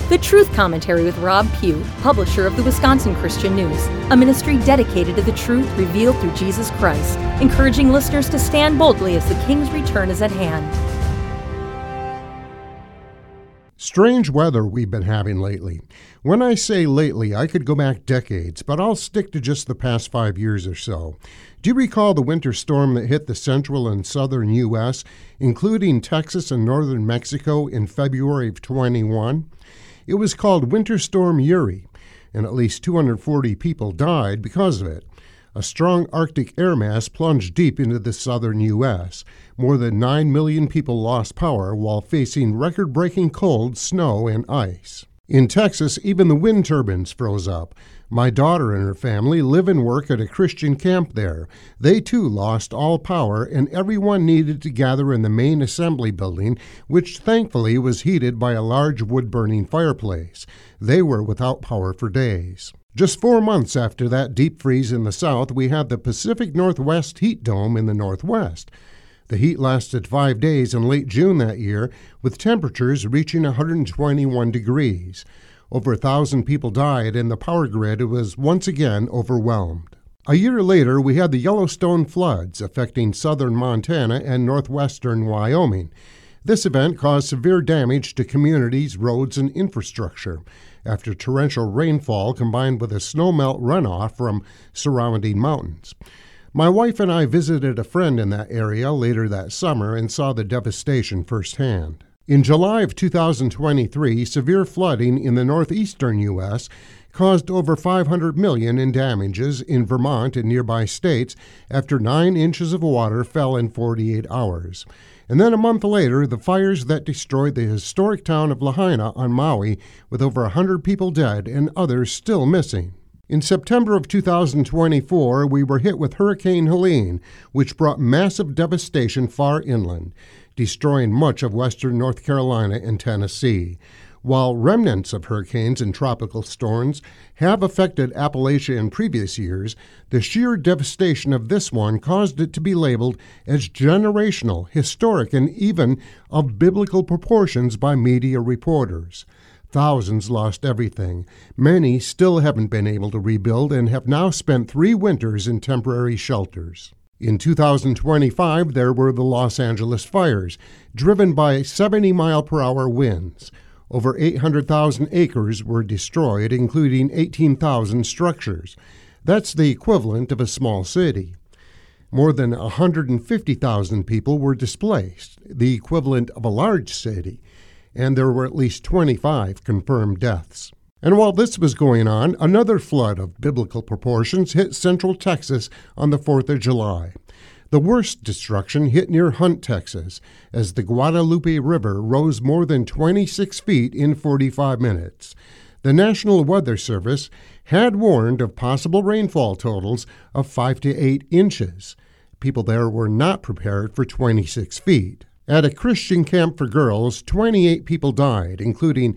The Truth Commentary with Rob Pugh, publisher of the Wisconsin Christian News, a ministry dedicated to the truth revealed through Jesus Christ, encouraging listeners to stand boldly as the King's return is at hand. Strange weather we've been having lately. When I say lately, I could go back decades, but I'll stick to just the past 5 years or so. Do you recall the winter storm that hit the central and southern U.S., including Texas and northern Mexico in February of 21? It was called Winter Storm Uri, and at least 240 people died because of it. A strong Arctic air mass plunged deep into the southern U.S. More than 9 million people lost power while facing record-breaking cold, snow, and ice. In Texas, even the wind turbines froze up. My daughter and her family live and work at a Christian camp there. They too lost all power, and everyone needed to gather in the main assembly building, which thankfully was heated by a large wood-burning fireplace. They were without power for days. Just 4 months after that deep freeze in the south, we had the Pacific Northwest heat dome in the northwest. The heat lasted 5 days in late June that year, with temperatures reaching 121 degrees. Over 1,000 people died, and the power grid was once again overwhelmed. A year later, we had the Yellowstone floods affecting southern Montana and northwestern Wyoming. This event caused severe damage to communities, roads, and infrastructure after torrential rainfall combined with a snowmelt runoff from surrounding mountains. My wife and I visited a friend in that area later that summer and saw the devastation firsthand. In July of 2023, severe flooding in the northeastern U.S. caused over $500 million in damages in Vermont and nearby states after 9 inches of water fell in 48 hours. And then a month later, the fires that destroyed the historic town of Lahaina on Maui, with over 100 people dead and others still missing. In September of 2024, we were hit with Hurricane Helene, which brought massive devastation far inland, destroying much of western North Carolina and Tennessee. While remnants of hurricanes and tropical storms have affected Appalachia in previous years, the sheer devastation of this one caused it to be labeled as generational, historic, and even of biblical proportions by media reporters. Thousands lost everything. Many still haven't been able to rebuild and have now spent 3 winters in temporary shelters. In 2025, there were the Los Angeles fires, driven by 70-mile-per-hour winds. Over 800,000 acres were destroyed, including 18,000 structures. That's the equivalent of a small city. More than 150,000 people were displaced, the equivalent of a large city, and there were at least 25 confirmed deaths. And while this was going on, another flood of biblical proportions hit central Texas on the 4th of July. The worst destruction hit near Hunt, Texas, as the Guadalupe River rose more than 26 feet in 45 minutes. The National Weather Service had warned of possible rainfall totals of 5 to 8 inches. People there were not prepared for 26 feet. At a Christian camp for girls, 28 people died, including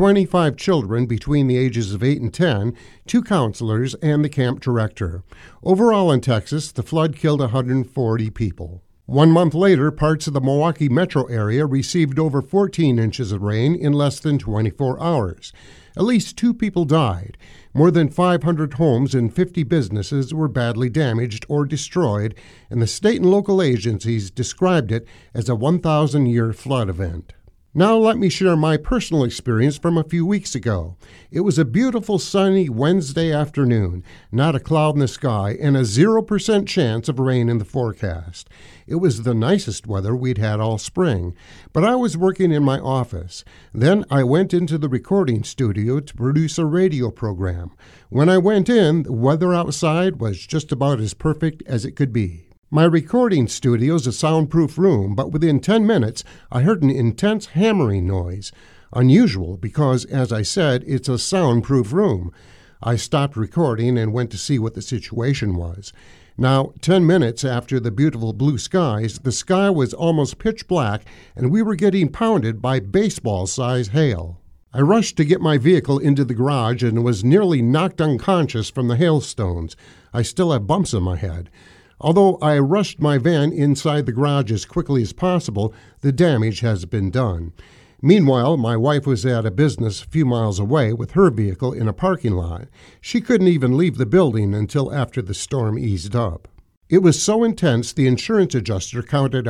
25 children between the ages of 8 and 10, 2 counselors, and the camp director. Overall in Texas, the flood killed 140 people. 1 month later, parts of the Milwaukee metro area received over 14 inches of rain in less than 24 hours. At least 2 people died. More than 500 homes and 50 businesses were badly damaged or destroyed, and the state and local agencies described it as a 1,000-year flood event. Now let me share my personal experience from a few weeks ago. It was a beautiful sunny Wednesday afternoon, not a cloud in the sky, and a 0% chance of rain in the forecast. It was the nicest weather we'd had all spring, but I was working in my office. Then I went into the recording studio to produce a radio program. When I went in, the weather outside was just about as perfect as it could be. My recording studio's a soundproof room, but within 10 minutes, I heard an intense hammering noise. Unusual because, as I said, it's a soundproof room. I stopped recording and went to see what the situation was. Now, 10 minutes after the beautiful blue skies, the sky was almost pitch black, and we were getting pounded by baseball-size hail. I rushed to get my vehicle into the garage and was nearly knocked unconscious from the hailstones. I still have bumps on my head. Although I rushed my van inside the garage as quickly as possible, the damage has been done. Meanwhile, my wife was at a business a few miles away with her vehicle in a parking lot. She couldn't even leave the building until after the storm eased up. It was so intense, the insurance adjuster counted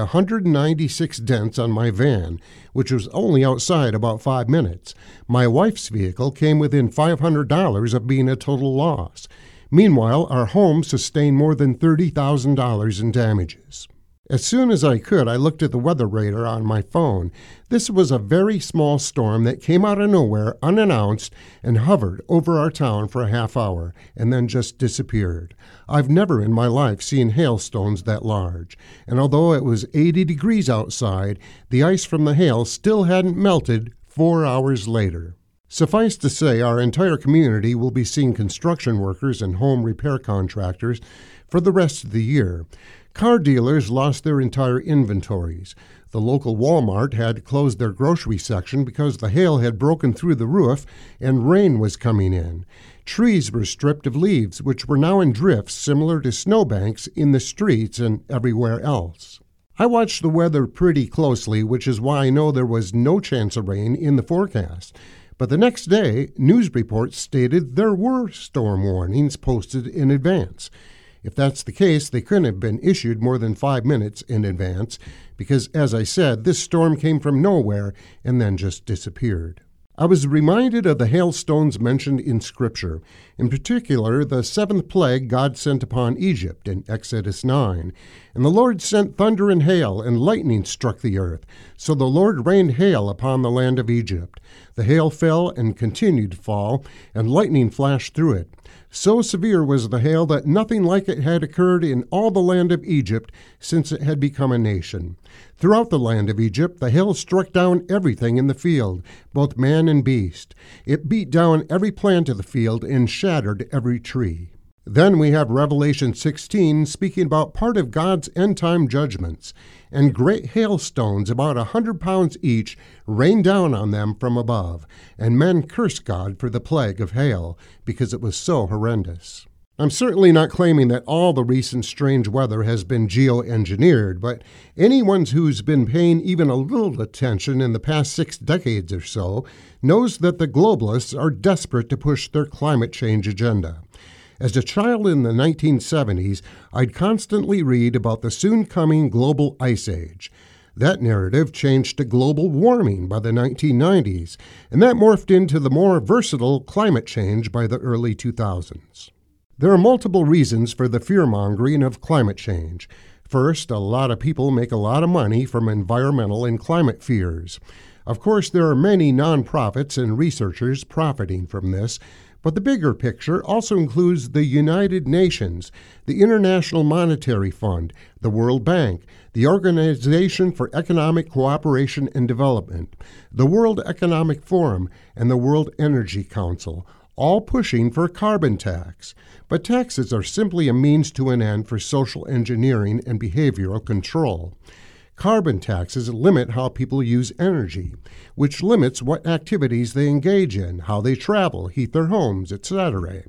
196 dents on my van, which was only outside about 5 minutes. My wife's vehicle came within $500 of being a total loss. Meanwhile, our home sustained more than $30,000 in damages. As soon as I could, I looked at the weather radar on my phone. This was a very small storm that came out of nowhere, unannounced, and hovered over our town for a half hour, and then just disappeared. I've never in my life seen hailstones that large, and although it was 80 degrees outside, the ice from the hail still hadn't melted 4 hours later. Suffice to say, our entire community will be seeing construction workers and home repair contractors for the rest of the year. Car dealers lost their entire inventories. The local Walmart had closed their grocery section because the hail had broken through the roof and rain was coming in. Trees were stripped of leaves, which were now in drifts similar to snowbanks in the streets and everywhere else. I watched the weather pretty closely, which is why I know there was no chance of rain in the forecast. But the next day, news reports stated there were storm warnings posted in advance. If that's the case, they couldn't have been issued more than 5 minutes in advance because, as I said, this storm came from nowhere and then just disappeared. I was reminded of the hailstones mentioned in Scripture, in particular the 7th plague God sent upon Egypt in Exodus 9. And the Lord sent thunder and hail, and lightning struck the earth. So the Lord rained hail upon the land of Egypt. The hail fell and continued to fall, and lightning flashed through it. So severe was the hail that nothing like it had occurred in all the land of Egypt since it had become a nation. Throughout the land of Egypt, the hail struck down everything in the field, both man and beast. It beat down every plant of the field and shattered every tree. Then we have Revelation 16 speaking about part of God's end-time judgments, and great hailstones about 100 pounds each rained down on them from above, and men cursed God for the plague of hail, because it was so horrendous. I'm certainly not claiming that all the recent strange weather has been geoengineered, but anyone who's been paying even a little attention in the past 6 decades or so knows that the globalists are desperate to push their climate change agenda. As a child in the 1970s, I'd constantly read about the soon-coming global ice age. That narrative changed to global warming by the 1990s, and that morphed into the more versatile climate change by the early 2000s. There are multiple reasons for the fear-mongering of climate change. First, a lot of people make a lot of money from environmental and climate fears. Of course, there are many nonprofits and researchers profiting from this, but the bigger picture also includes the United Nations, the International Monetary Fund, the World Bank, the Organization for Economic Cooperation and Development, the World Economic Forum, and the World Energy Council, all pushing for a carbon tax. But taxes are simply a means to an end for social engineering and behavioral control. Carbon taxes limit how people use energy, which limits what activities they engage in, how they travel, heat their homes, etc.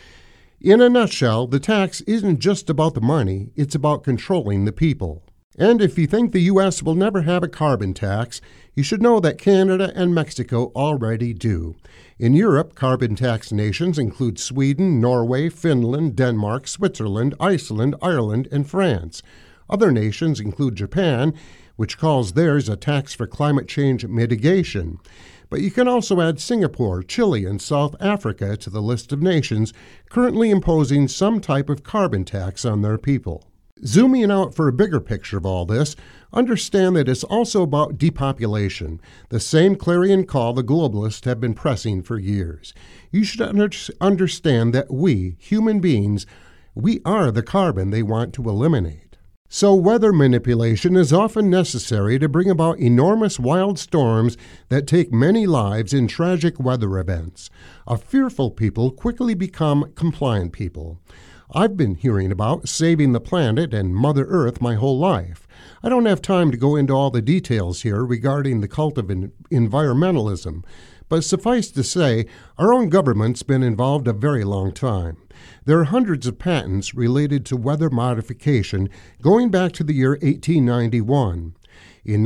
In a nutshell, the tax isn't just about the money, it's about controlling the people. And if you think the U.S. will never have a carbon tax, you should know that Canada and Mexico already do. In Europe, carbon tax nations include Sweden, Norway, Finland, Denmark, Switzerland, Iceland, Ireland, and France. Other nations include Japan, which calls theirs a tax for climate change mitigation. But you can also add Singapore, Chile, and South Africa to the list of nations currently imposing some type of carbon tax on their people. Zooming out for a bigger picture of all this, understand that it's also about depopulation, the same clarion call the globalists have been pressing for years. You should understand that we, human beings, we are the carbon they want to eliminate. So weather manipulation is often necessary to bring about enormous wild storms that take many lives in tragic weather events. A fearful people quickly become compliant people. I've been hearing about saving the planet and Mother Earth my whole life. I don't have time to go into all the details here regarding the cult of environmentalism, but suffice to say, our own government's been involved a very long time. There are hundreds of patents related to weather modification going back to the year 1891. In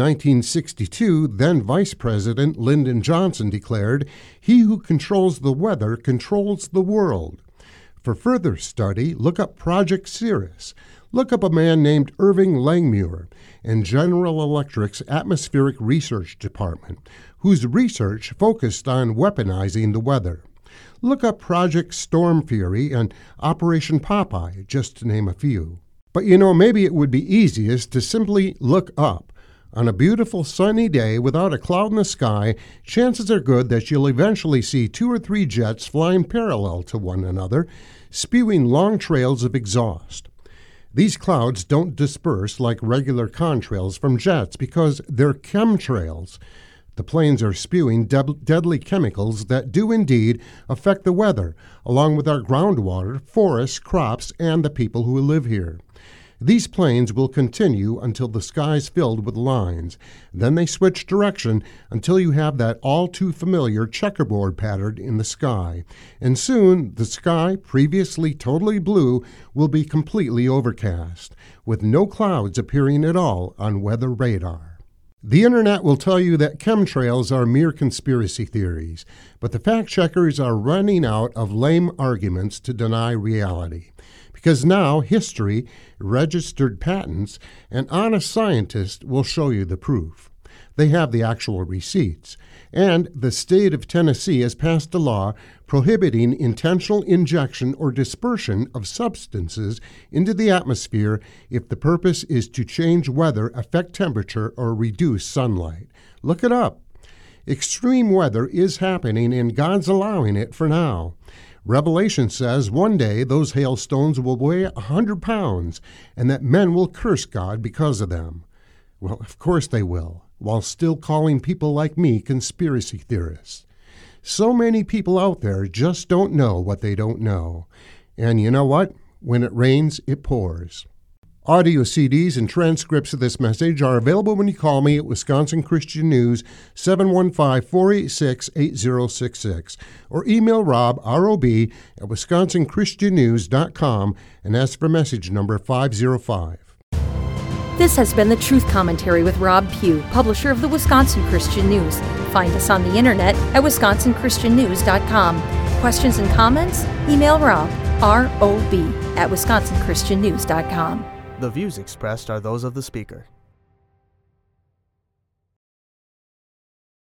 1962, then Vice President Lyndon Johnson declared, "He who controls the weather controls the world." For further study, look up Project Cirrus. Look up a man named Irving Langmuir in General Electric's Atmospheric Research Department, whose research focused on weaponizing the weather. Look up Project Storm Fury and Operation Popeye, just to name a few. But maybe it would be easiest to simply look up. On a beautiful sunny day without a cloud in the sky, chances are good that you'll eventually see 2 or 3 jets flying parallel to one another, spewing long trails of exhaust. These clouds don't disperse like regular contrails from jets because they're chemtrails. The planes are spewing deadly chemicals that do indeed affect the weather, along with our groundwater, forests, crops, and the people who live here. These planes will continue until the sky's filled with lines. Then they switch direction until you have that all-too-familiar checkerboard pattern in the sky. And soon, the sky, previously totally blue, will be completely overcast, with no clouds appearing at all on weather radar. The internet will tell you that chemtrails are mere conspiracy theories, but the fact-checkers are running out of lame arguments to deny reality. Because now history, registered patents, and honest scientists will show you the proof. They have the actual receipts. And the state of Tennessee has passed a law prohibiting intentional injection or dispersion of substances into the atmosphere if the purpose is to change weather, affect temperature, or reduce sunlight. Look it up. Extreme weather is happening, and God's allowing it for now. Revelation says one day those hailstones will weigh 100 pounds, and that men will curse God because of them. Well, of course they will, while still calling people like me conspiracy theorists. So many people out there just don't know what they don't know. And you know what? When it rains, it pours. Audio CDs and transcripts of this message are available when you call me at Wisconsin Christian News, 715-486-8066, or email Rob, R-O-B, at wisconsinchristiannews.com and ask for message number 505. This has been the Truth Commentary with Rob Pugh, publisher of the Wisconsin Christian News. Find us on the internet at wisconsinchristiannews.com. Questions and comments? Email Rob, R-O-B, at wisconsinchristiannews.com. The views expressed are those of the speaker.